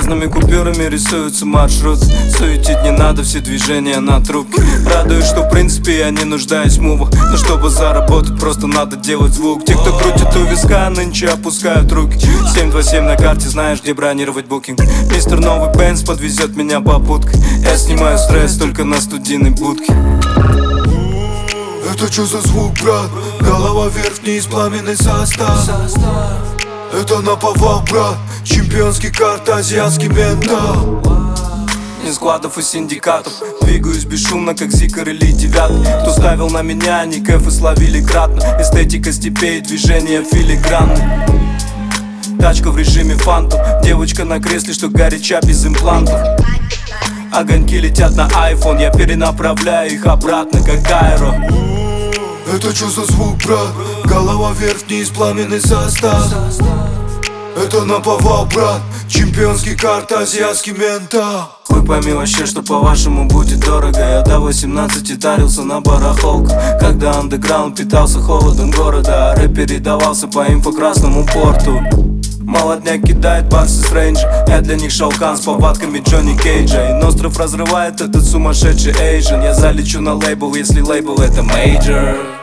Разными купюрами рисуются маршрут. Суетить не надо, все движения на трубке. Радует, что в принципе я не нуждаюсь в мувах, но чтобы заработать, просто надо делать звук. Те, кто крутит у виска, нынче опускают руки. 727 на карте, знаешь, где бронировать букинг. Мистер Новый Бенц подвезет меня попуткой. Я снимаю стресс только на студийной будке. Это чё за звук, брат? Голова вверх, вниз, пламенный состав. Это наповал, брат. Чемпионский карт, азиатский ментал. Из складов и синдикатов двигаюсь бесшумно, как Зикар или Девятый. Кто ставил на меня, они кэфы словили кратно. Эстетика степей, движения филигранны. Тачка в режиме фантом. Девочка на кресле, что горяча без имплантов. Огоньки летят на iPhone, я перенаправляю их обратно, как аэро. Это чё за звук, брат? Голова вверх, вниз, пламенный состав. Это наповал, брат. Чемпионский карт, азиатский ментал. Хуй пойми вообще, что по-вашему будет дорого. Я до 18 тарился на барахолку, когда андеграунд питался холодом города, а рэп передавался по инфокрасному порту. Молодняк кидает барсы с рейнджа, я для них Шаукан с повадками Джонни Кейджа. И Ностров разрывает этот сумасшедший эйжен. Я залечу на лейбл, если лейбл это мейджор.